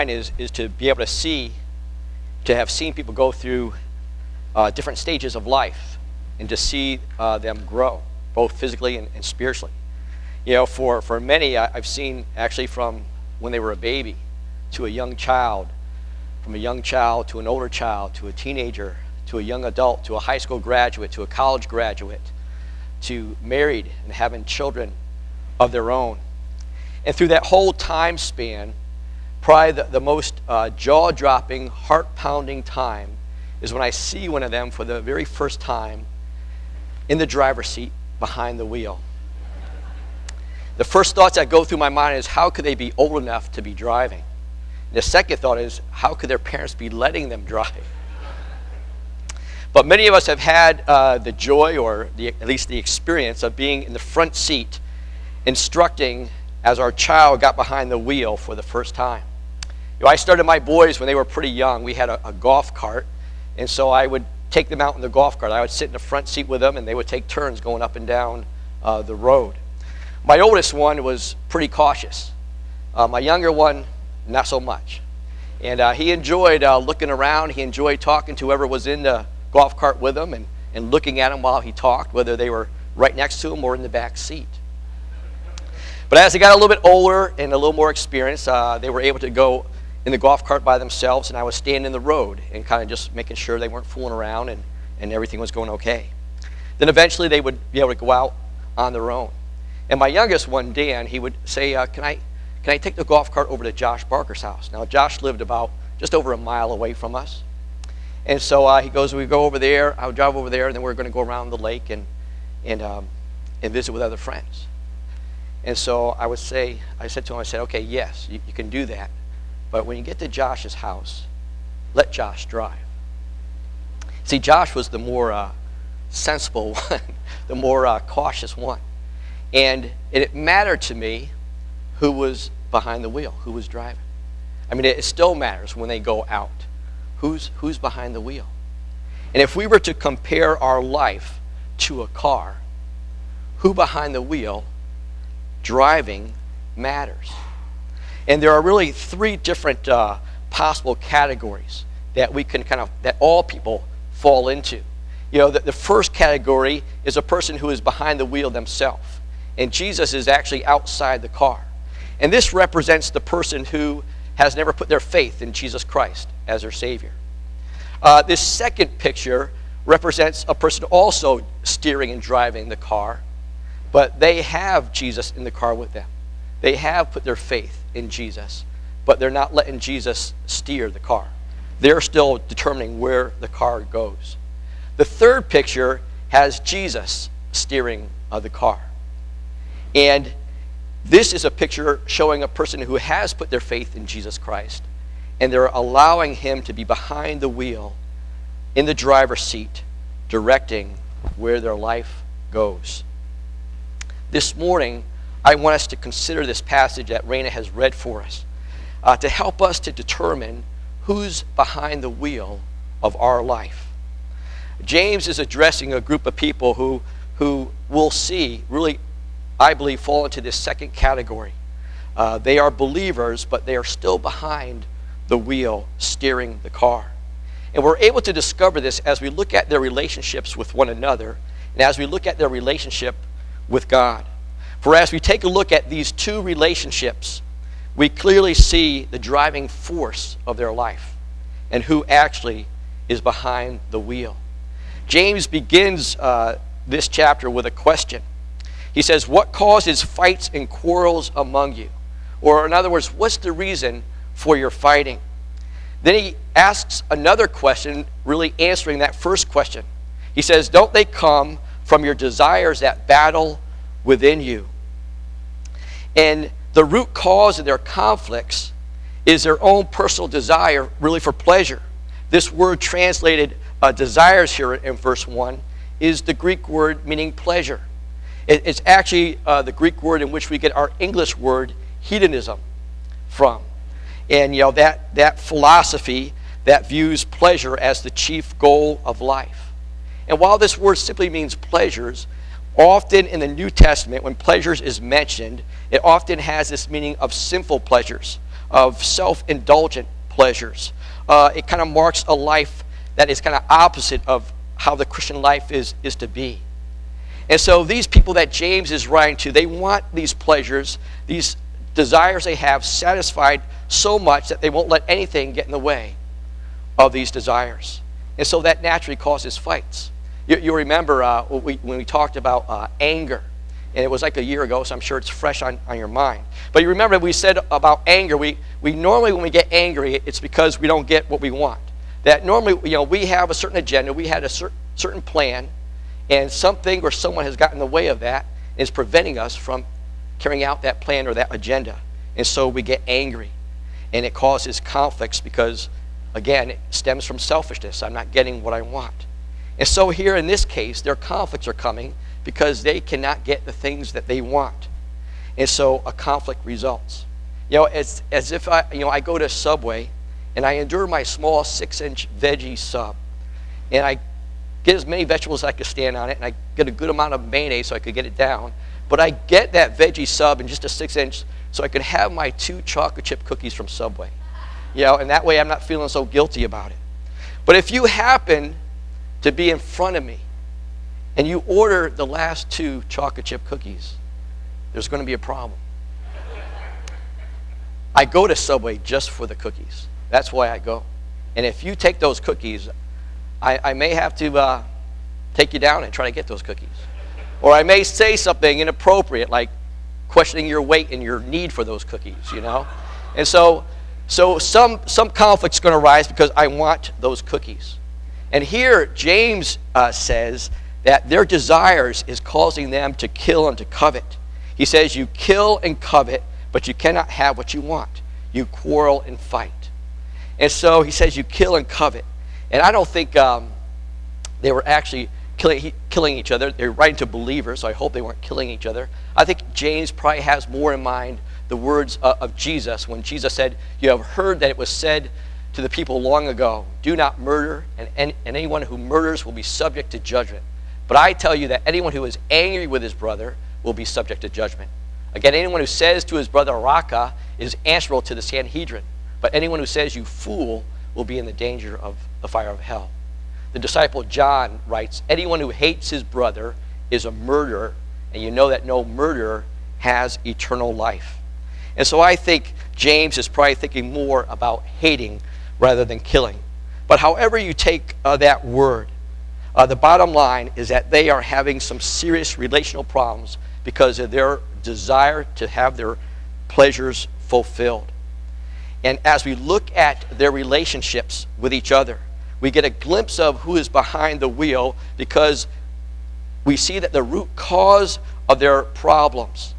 is to be able to see, to have seen people go through different stages of life, and to see them grow, both physically and spiritually. You know, for many, I've seen actually from when they were a baby to a young child, from a young child to an older child, to a teenager, to a young adult, to a high school graduate, to a college graduate, to married and having children of their own. And through that whole time span, probably the most jaw-dropping, heart-pounding time is when I see one of them for the very first time in the driver's seat behind the wheel. The first thoughts that go through my mind is, how could they be old enough to be driving? And the second thought is, how could their parents be letting them drive? But many of us have had the joy, or at least the experience, of being in the front seat instructing as our child got behind the wheel for the first time. You know, I started my boys when they were pretty young. We had a golf cart, and so I would take them out in the golf cart. I would sit in the front seat with them, and they would take turns going up and down the road. My oldest one was pretty cautious. My younger one, not so much. And he enjoyed looking around. He enjoyed talking to whoever was in the golf cart with him, and looking at him while he talked, whether they were right next to him or in the back seat. But as they got a little bit older and a little more experienced, they were able to go in the golf cart by themselves, and I was standing in the road and kind of just making sure they weren't fooling around and everything was going okay. Then eventually they would be able to go out on their own. And my youngest one, Dan, he would say, can I take the golf cart over to Josh Barker's house? Now, Josh lived about just over a mile away from us. And so he goes, we go over there, I'll drive over there, and then we're going to go around the lake and visit with other friends. And so I said to him, okay, yes, you can do that. But when you get to Josh's house, let Josh drive. See, Josh was the more sensible one, the more cautious one. And it mattered to me who was behind the wheel, who was driving. I mean, it still matters when they go out. Who's behind the wheel? And if we were to compare our life to a car, who behind the wheel driving matters. And there are really three different possible categories that we can that all people fall into. You know, the first category is a person who is behind the wheel themselves. And Jesus is actually outside the car. And this represents the person who has never put their faith in Jesus Christ as their Savior. This second picture represents a person also steering and driving the car, but they have Jesus in the car with them. They have put their faith in Jesus, but they're not letting Jesus steer the car. They're still determining where the car goes. The third picture has Jesus steering the car. And this is a picture showing a person who has put their faith in Jesus Christ, and they're allowing him to be behind the wheel in the driver's seat, directing where their life goes. This morning, I want us to consider this passage that Raina has read for us to help us to determine who's behind the wheel of our life. James is addressing a group of people who we'll see really, I believe, fall into this second category. They are believers, but they are still behind the wheel steering the car. And we're able to discover this as we look at their relationships with one another and as we look at their relationship with God. For as we take a look at these two relationships, we clearly see the driving force of their life and who actually is behind the wheel. James begins this chapter with a question. He says, what causes fights and quarrels among you? Or in other words, what's the reason for your fighting? Then he asks another question, really answering that first question. He says, don't they come from your desires that battle within you? And the root cause of their conflicts is their own personal desire, really for pleasure. This word translated desires here in verse 1 is the Greek word meaning pleasure. It's actually the Greek word in which we get our English word hedonism from. And you know that philosophy that views pleasure as the chief goal of life. And while this word simply means pleasures, often in the New Testament, when pleasures is mentioned, it often has this meaning of sinful pleasures, of self-indulgent pleasures. It kind of marks a life that is kind of opposite of how the Christian life is to be. And so these people that James is writing to, they want these pleasures, these desires they have satisfied so much that they won't let anything get in the way of these desires. And so that naturally causes fights. You remember when we talked about anger, and it was like a year ago, so I'm sure it's fresh on your mind. But you remember we said about anger, we normally when we get angry, it's because we don't get what we want. That normally, we have a certain agenda, we had a certain plan, and something or someone has gotten in the way of that and is preventing us from carrying out that plan or that agenda. And so we get angry, and it causes conflicts because, again, it stems from selfishness. I'm not getting what I want. And so here in this case, their conflicts are coming because they cannot get the things that they want. And so a conflict results. It's as if I go to Subway and I endure my small 6-inch veggie sub. And I get as many vegetables as I can stand on it, and I get a good amount of mayonnaise so I could get it down. But I get that veggie sub in just a 6-inch so I could have my 2 chocolate chip cookies from Subway. And that way I'm not feeling so guilty about it. But if you happen to be in front of me and you order the last 2 chocolate chip cookies, there's going to be a problem. I go to Subway just for the cookies. That's why I go. And if you take those cookies, I may have to take you down and try to get those cookies. Or I may say something inappropriate, like questioning your weight and your need for those cookies, And so some conflict's going to arise because I want those cookies. And here James says that their desires is causing them to kill and to covet. He says you kill and covet, but you cannot have what you want. You quarrel and fight. And so he says you kill and covet. And I don't think they were actually killing each other. They're writing to believers, so I hope they weren't killing each other. I think James probably has more in mind the words of Jesus when Jesus said, you have heard that it was said to the people long ago, do not murder, and anyone who murders will be subject to judgment. But I tell you that anyone who is angry with his brother will be subject to judgment. Again, anyone who says to his brother Raka is answerable to the Sanhedrin. But anyone who says you fool will be in the danger of the fire of hell. The disciple John writes, anyone who hates his brother is a murderer, and you know that no murderer has eternal life. And so I think James is probably thinking more about hating rather than killing. But however you take that word, the bottom line is that they are having some serious relational problems because of their desire to have their pleasures fulfilled. And as we look at their relationships with each other, we get a glimpse of who is behind the wheel because we see that the root cause of their problems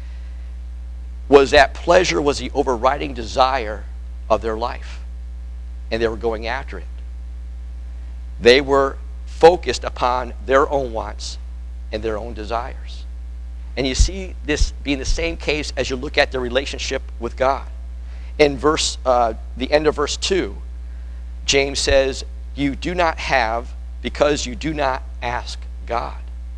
was that pleasure was the overriding desire of their life. And they were going after it. They were focused upon their own wants and their own desires. And you see this being the same case as you look at their relationship with God. In the end of verse 2, James says, you do not have because you do not ask God.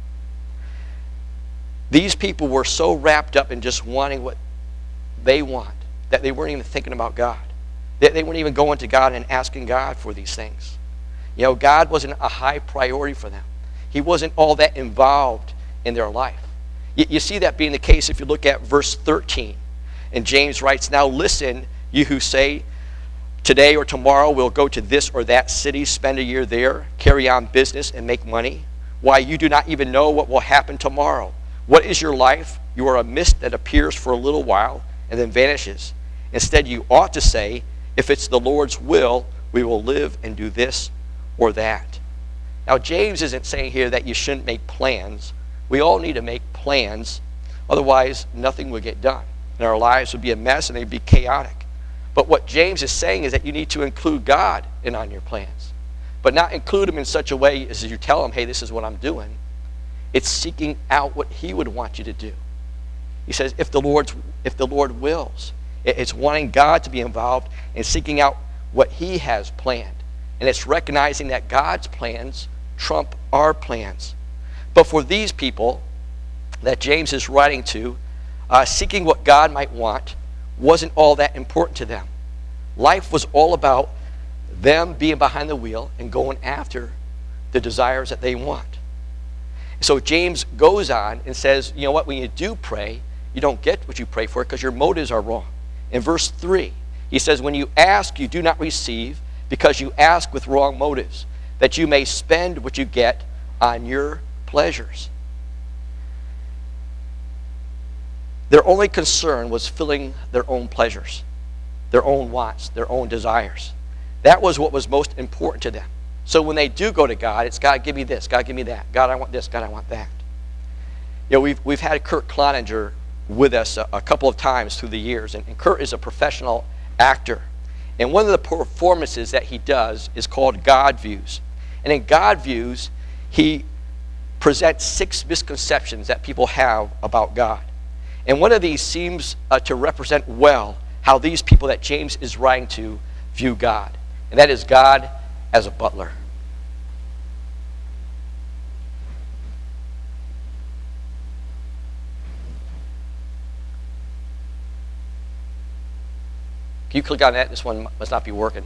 These people were so wrapped up in just wanting what they want that they weren't even thinking about God. They weren't even going to God and asking God for these things. God wasn't a high priority for them. He wasn't all that involved in their life. You see that being the case if you look at verse 13. And James writes, now listen, you who say, today or tomorrow we'll go to this or that city, spend a year there, carry on business and make money. Why, you do not even know what will happen tomorrow. What is your life? You are a mist that appears for a little while and then vanishes. Instead, you ought to say, if it's the Lord's will, we will live and do this or that. Now, James isn't saying here that you shouldn't make plans. We all need to make plans. Otherwise, nothing would get done. And our lives would be a mess and they'd be chaotic. But what James is saying is that you need to include God on your plans. But not include him in such a way as you tell him, hey, this is what I'm doing. It's seeking out what he would want you to do. He says, if the Lord wills. It's wanting God to be involved and seeking out what he has planned. And it's recognizing that God's plans trump our plans. But for these people that James is writing to, seeking what God might want wasn't all that important to them. Life was all about them being behind the wheel and going after the desires that they want. So James goes on and says, you know what, when you do pray, you don't get what you pray for because your motives are wrong. In verse 3, he says, when you ask, you do not receive because you ask with wrong motives, that you may spend what you get on your pleasures. Their only concern was filling their own pleasures, their own wants, their own desires. That was what was most important to them. So when they do go to God, it's God, give me this, God, give me that. God, I want this, God, I want that. You know, we've had Kurt Cloninger with us a couple of times through the years, and Kurt is a professional actor. And one of the performances that he does is called God Views. And in God Views, he presents 6 misconceptions that people have about God. And one of these seems to represent well how these people that James is writing to view God. And that is God as a butler. Can you click on that? This one must not be working.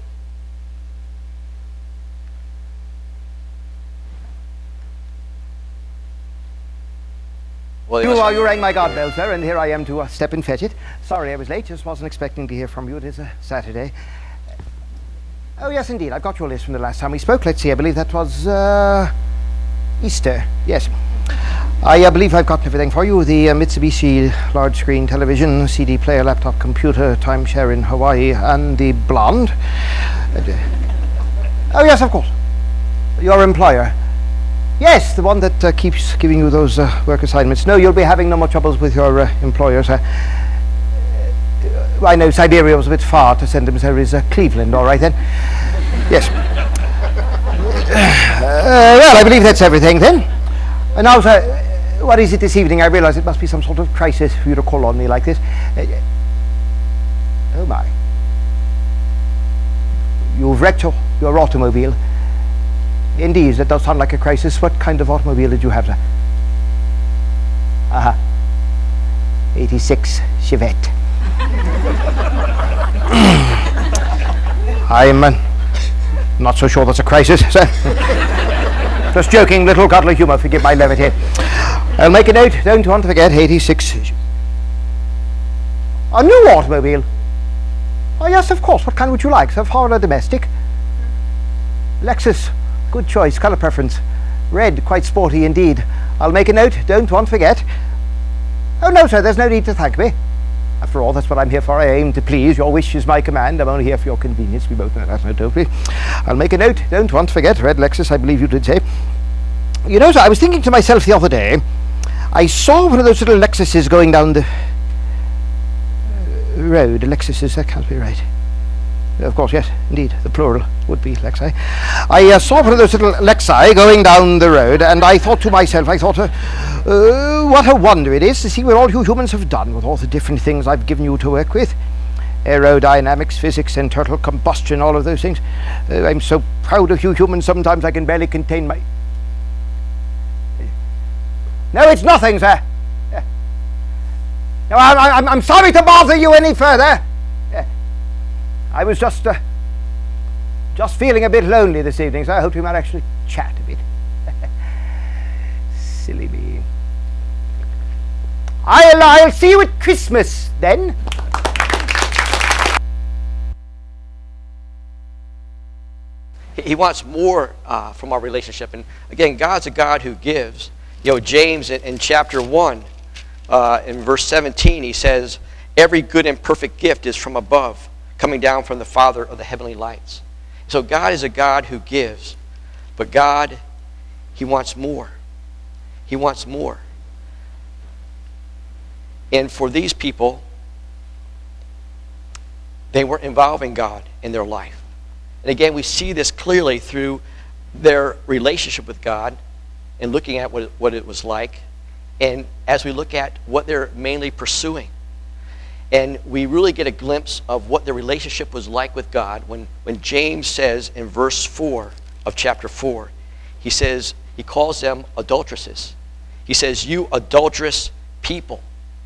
Well, you rang my God bell, sir, and here I am to step and fetch it. Sorry I was late, just wasn't expecting to hear from you. It is a Saturday. Oh, yes, indeed. I've got your list from the last time we spoke. Let's see, I believe that was Easter. Yes. I believe I've got everything for you. The Mitsubishi large screen television, CD player, laptop computer, timeshare in Hawaii, and the blonde. Oh, yes, of course. Your employer. Yes, the one that keeps giving you those work assignments. No, you'll be having no more troubles with your employers. I know Siberia was a bit far to send him, so is Cleveland, all right then? Yes. Well, I believe that's everything then. And now, sir, what is it this evening? I realise it must be some sort of crisis for you to call on me like this. Oh my. You've wrecked your automobile. Indeed, that does sound like a crisis. What kind of automobile did you have, sir? 86 Chevette. I'm not so sure that's a crisis, sir. Just joking, little godly humour, forgive my levity. I'll make a note, don't want to forget, 86. A new automobile? Oh yes, of course, what kind would you like, sir? Foreign or domestic? Lexus, good choice, colour preference. Red, quite sporty indeed. I'll make a note, don't want to forget. Oh no, sir, there's no need to thank me. After all, that's what I'm here for. I aim to please. Your wish is my command. I'm only here for your convenience. We both know that, don't we? I'll make a note. Don't want to forget. Red Lexus, I believe you did say. You know, sir, I was thinking to myself the other day, I saw one of those little Lexuses going down the road. Lexuses, that can't be right. Of course, yes, indeed, the plural would be Lexi. I saw one of those little Lexi going down the road, and I thought to myself, what a wonder it is to see what all you humans have done with all the different things I've given you to work with. Aerodynamics, physics, internal combustion, all of those things. I'm so proud of you humans, sometimes I can barely contain my... No, it's nothing, sir. No, I'm sorry to bother you any further. I was just feeling a bit lonely this evening, so I hope we might actually chat a bit. Silly me. I'll see you at Christmas then. He wants more from our relationship, and again, God's a God who gives. You know, James in chapter 1, in verse 17, he says, "Every good and perfect gift is from above, coming down from the Father of the heavenly lights." So God is a God who gives, but God, He wants more. He wants more. And for these people, they weren't involving God in their life. And again, we see this clearly through their relationship with God and looking at what it was like, and as we look at what they're mainly pursuing. And we really get a glimpse of what the relationship was like with God when James says in verse 4 of chapter 4, he says, he calls them adulteresses. He says, "You adulterous people."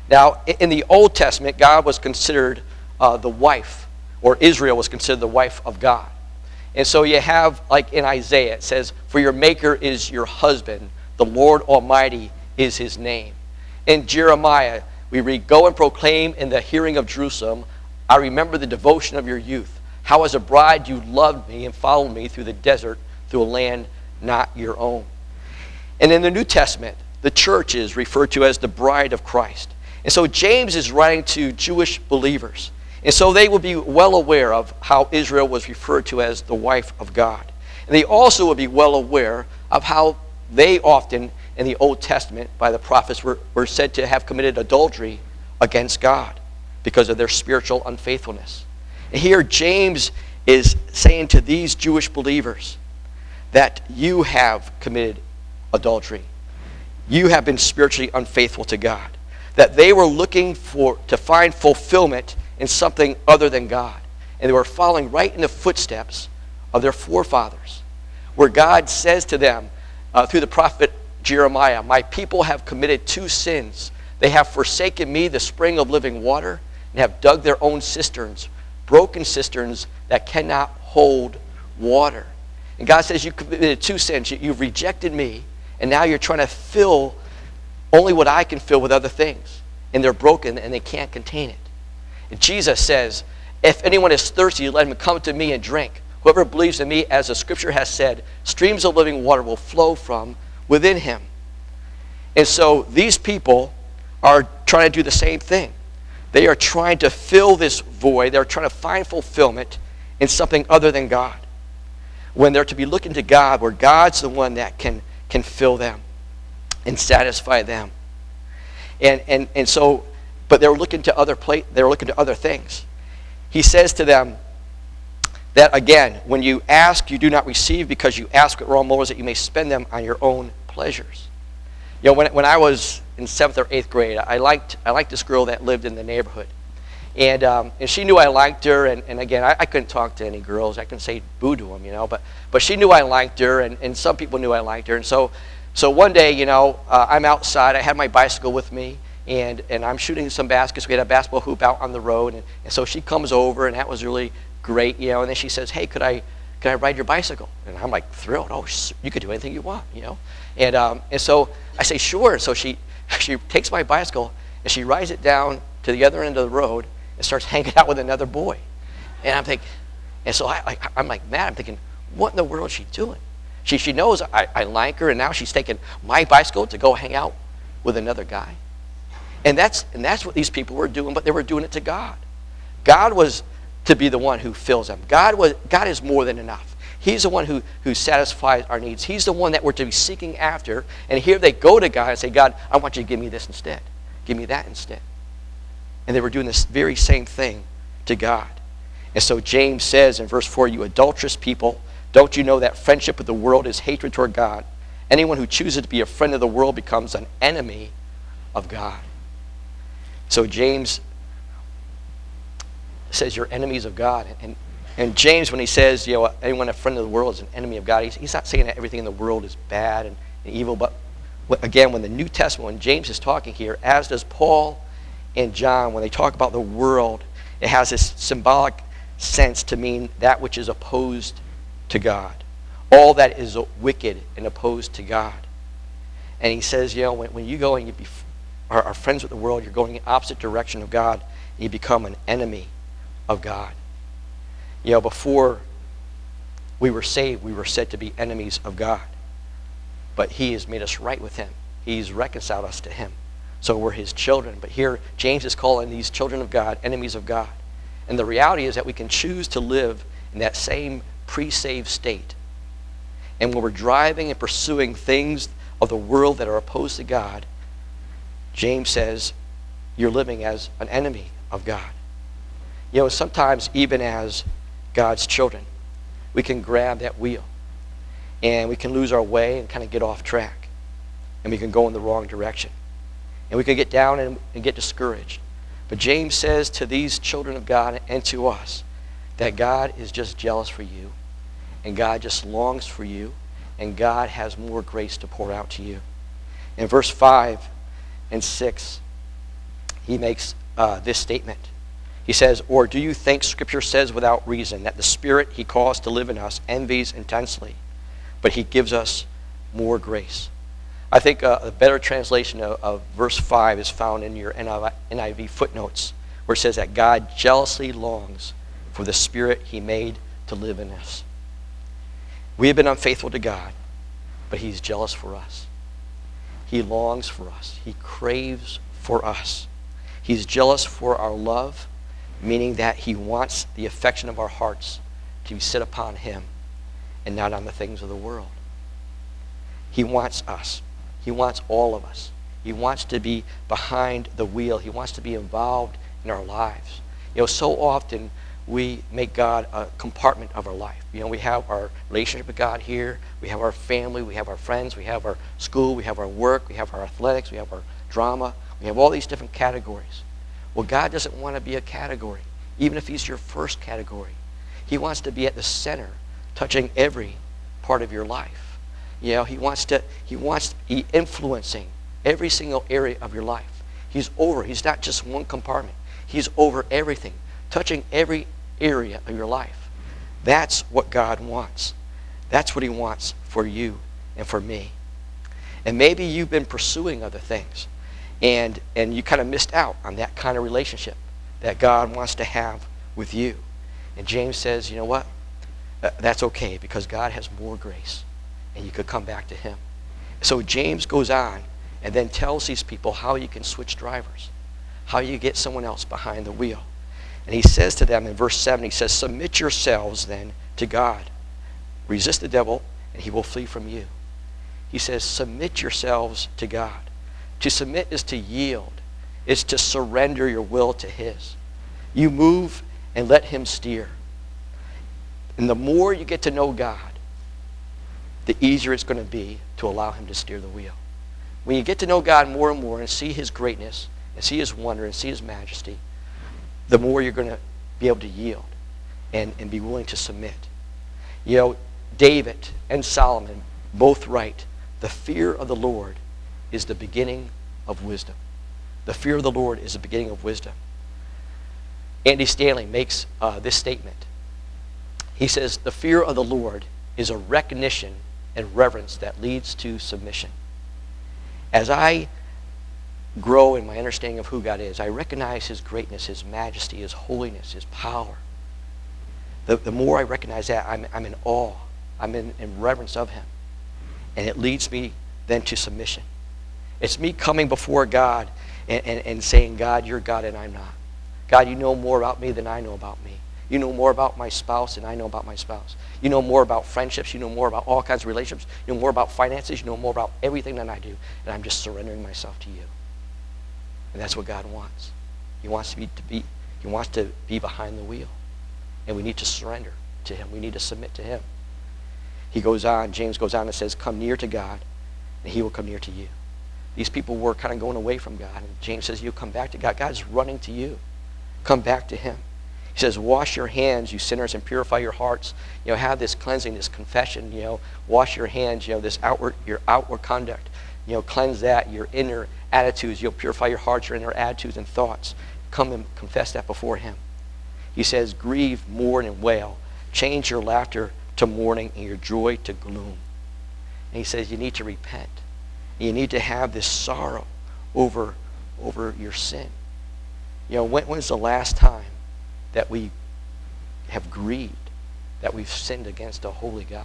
Now, in the Old Testament, God was considered the wife, or Israel was considered the wife of God. And so you have, like in Isaiah, it says, "For your maker is your husband, the Lord Almighty is his name." In Jeremiah, we read, "Go and proclaim in the hearing of Jerusalem, I remember the devotion of your youth. How as a bride you loved me and followed me through the desert, through a land not your own." And in the New Testament, the church is referred to as the bride of Christ. And so James is writing to Jewish believers. And so they will be well aware of how Israel was referred to as the wife of God. And they also will be well aware of how they often, in the Old Testament, by the prophets, were said to have committed adultery against God because of their spiritual unfaithfulness. And here James is saying to these Jewish believers that you have committed adultery. You have been spiritually unfaithful to God. That they were looking to find fulfillment in something other than God. And they were following right in the footsteps of their forefathers, where God says to them through the prophet Jeremiah, "My people have committed two sins. They have forsaken me, the spring of living water, and have dug their own cisterns, broken cisterns that cannot hold water." And God says, you committed two sins. You've rejected me, and now you're trying to fill only what I can fill with other things. And they're broken, and they can't contain it. And Jesus says, "If anyone is thirsty, let him come to me and drink. Whoever believes in me, as the scripture has said, streams of living water will flow from within him." And so these people are trying to do the same thing. They are trying to fill this void. They're trying to find fulfillment in something other than God, when they're to be looking to God, where God's the one that can fill them and satisfy them. And so, but they're looking to other things. He says to them that, again, when you ask, you do not receive, because you ask with wrong motives, that you may spend them on your own pleasures. You know, when I was in 7th or 8th grade, I liked this girl that lived in the neighborhood. And she knew I liked her, and again, I couldn't talk to any girls. I couldn't say boo to them, you know, but she knew I liked her, and some people knew I liked her. And so one day, you know, I'm outside. I had my bicycle with me, and I'm shooting some baskets. We had a basketball hoop out on the road, and so she comes over, and that was really great, you know. And then she says, "Hey, could I ride your bicycle?" And I'm like thrilled. "Oh, you could do anything you want, you know." And so I say, "Sure." So she takes my bicycle, and she rides it down to the other end of the road and starts hanging out with another boy. And I'm thinking, and so I'm like mad. I'm thinking, what in the world is she doing? She knows I like her, and now she's taking my bicycle to go hang out with another guy. And that's what these people were doing, but they were doing it to God. God was to be the one who fills them. God is more than enough. He's the one who satisfies our needs. He's the one that we're to be seeking after. And here they go to God and say, "God, I want you to give me this instead. Give me that instead." And they were doing this very same thing to God. And so James says in verse 4, "You adulterous people, don't you know that friendship with the world is hatred toward God? Anyone who chooses to be a friend of the world becomes an enemy of God." So James says you're enemies of God. And James, when he says, you know, anyone a friend of the world is an enemy of God, he's not saying that everything in the world is bad and evil. But again, when the New Testament, when James is talking here, as does Paul and John, when they talk about the world, it has this symbolic sense to mean that which is opposed to God. All that is wicked and opposed to God. And he says, you know, when you go and you are friends with the world, you're going in the opposite direction of God, and you become an enemy of God. You know, before we were saved, we were said to be enemies of God. But he has made us right with him. He's reconciled us to him. So we're his children. But here, James is calling these children of God enemies of God. And the reality is that we can choose to live in that same pre-saved state. And when we're driving and pursuing things of the world that are opposed to God, James says, you're living as an enemy of God. You know, sometimes even as God's children, we can grab that wheel and we can lose our way and kind of get off track. And we can go in the wrong direction. And we can get down and get discouraged. But James says to these children of God and to us that God is just jealous for you, and God just longs for you, and God has more grace to pour out to you. In verse 5 and 6, he makes this statement. He says, or do you think Scripture says without reason that the Spirit he caused to live in us envies intensely, but he gives us more grace? I think a better translation of verse 5 is found in your NIV footnotes, where it says that God jealously longs for the Spirit he made to live in us. We have been unfaithful to God, but he's jealous for us. He longs for us. He craves for us. He's jealous for our love, meaning that he wants the affection of our hearts to be set upon him and not on the things of the world. He wants us. He wants all of us. He wants to be behind the wheel. He wants to be involved in our lives. So often we make God a compartment of our life. We have our relationship with God here. We have our family. We have our friends. We have our school. We have our work. We have our athletics. We have our drama. We have all these different categories. Well, God doesn't want to be a category, even if he's your first category. He wants to be at the center, touching every part of your life. He wants to be influencing every single area of your life. He's not just one compartment. He's over everything, touching every area of your life. That's what God wants. That's what he wants for you and for me. And maybe you've been pursuing other things, and you kind of missed out on that kind of relationship that God wants to have with you. And James says, you know what? That's okay, because God has more grace, and you could come back to him. So James goes on and then tells these people how you can switch drivers, how you get someone else behind the wheel. And he says to them in verse 7, he says, submit yourselves then to God. Resist the devil, and he will flee from you. He says, submit yourselves to God. To submit is to yield. It's to surrender your will to his. You move and let him steer. And the more you get to know God, the easier it's going to be to allow him to steer the wheel. When you get to know God more and more and see his greatness and see his wonder and see his majesty, the more you're going to be able to yield and be willing to submit. David and Solomon both write, the fear of the Lord is the beginning of wisdom. The fear of the Lord is the beginning of wisdom. Andy Stanley makes this statement. He says, the fear of the Lord is a recognition and reverence that leads to submission. As I grow in my understanding of who God is, I recognize his greatness, his majesty, his holiness, his power. The more I recognize that, I'm in awe. I'm in reverence of him. And it leads me then to submission. It's me coming before God and saying, God, you're God and I'm not. God, you know more about me than I know about me. You know more about my spouse than I know about my spouse. You know more about friendships. You know more about all kinds of relationships. You know more about finances. You know more about everything than I do. And I'm just surrendering myself to you. And that's what God wants. He wants to be behind the wheel. And we need to surrender to him. We need to submit to him. James goes on and says, come near to God, and he will come near to you. These people were kind of going away from God. And James says, you come back to God. God's running to you. Come back to him. He says, wash your hands, you sinners, and purify your hearts. Have this cleansing, this confession. Wash your hands, your outward conduct. Cleanse that, your inner attitudes. Purify your hearts, your inner attitudes and thoughts. Come and confess that before him. He says, grieve, mourn, and wail. Change your laughter to mourning and your joy to gloom. And he says, you need to repent. You need to have this sorrow over your sin. When's the last time that we have grieved, that we've sinned against a holy God?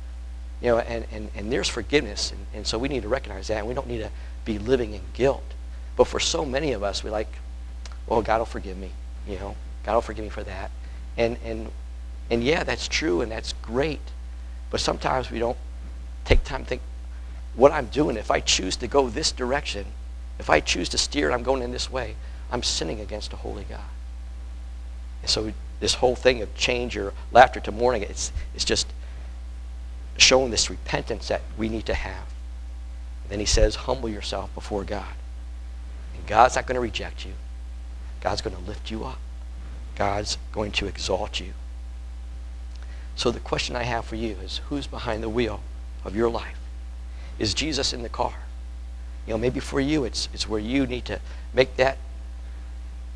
And there's forgiveness, and so we need to recognize that, and we don't need to be living in guilt. But for so many of us, we well, God will forgive me. God will forgive me for that. And yeah, that's true, and that's great. But sometimes we don't take time to think, what I'm doing, if I choose to go this direction, if I choose to steer and I'm going in this way, I'm sinning against a holy God. And so this whole thing of change your laughter to mourning, it's just showing this repentance that we need to have. And then he says, humble yourself before God. And God's not going to reject you. God's going to lift you up. God's going to exalt you. So the question I have for you is, who's behind the wheel of your life? Is Jesus in the car? Maybe for you it's where you need to make that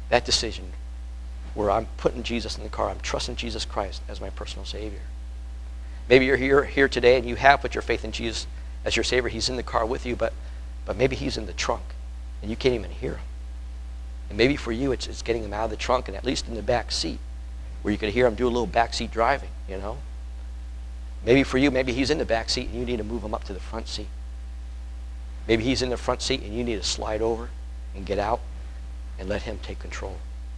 that decision where I'm putting Jesus in the car, I'm trusting Jesus Christ as my personal Savior. Maybe you're here today and you have put your faith in Jesus as your Savior. He's in the car with you, but maybe he's in the trunk and you can't even hear him. And maybe for you it's getting him out of the trunk and at least in the back seat where you can hear him do a little back seat driving, you know. Maybe for you, maybe he's in the back seat and you need to move him up to the front seat. Maybe he's in the front seat and you need to slide over and get out and let him take control.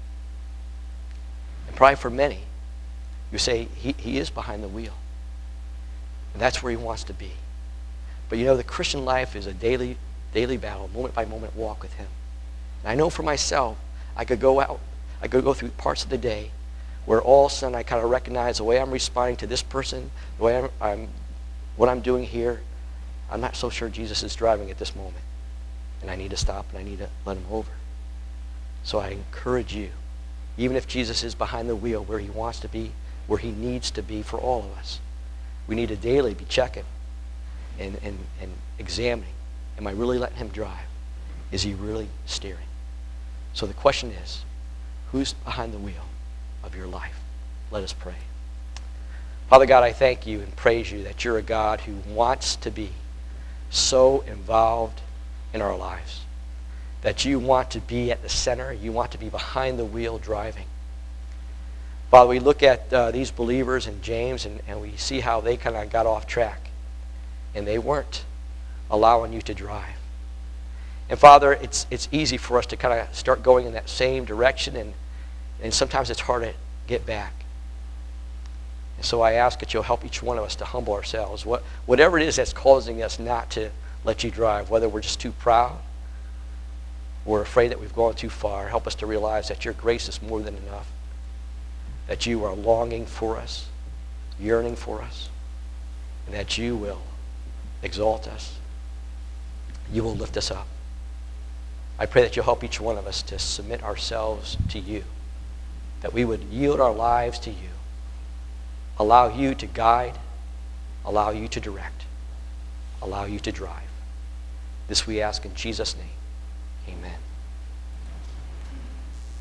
And probably for many, you say, he is behind the wheel. And that's where he wants to be. But you know, the Christian life is a daily battle, moment by moment walk with him. And I know for myself, I could go through parts of the day where all of a sudden I kind of recognize the way I'm responding to this person, the way what I'm doing here, I'm not so sure Jesus is driving at this moment. And I need to stop and I need to let him over. So I encourage you, even if Jesus is behind the wheel where he wants to be, where he needs to be for all of us, we need to daily be checking and examining. Am I really letting him drive? Is he really steering? So the question is, who's behind the wheel of your life? Let us pray. Father God, I thank you and praise you that you're a God who wants to be so involved in our lives, that you want to be at the center, you want to be behind the wheel driving. Father, we look at these believers in James and we see how they kind of got off track and they weren't allowing you to drive. And Father, it's easy for us to kind of start going in that same direction and sometimes it's hard to get back. And so I ask that you'll help each one of us to humble ourselves. Whatever it is that's causing us not to let you drive, whether we're just too proud, we're afraid that we've gone too far, help us to realize that your grace is more than enough, that you are longing for us, yearning for us, and that you will exalt us. You will lift us up. I pray that you'll help each one of us to submit ourselves to you, that we would yield our lives to you, allow you to guide, allow you to direct, allow you to drive. This we ask in Jesus' name. Amen.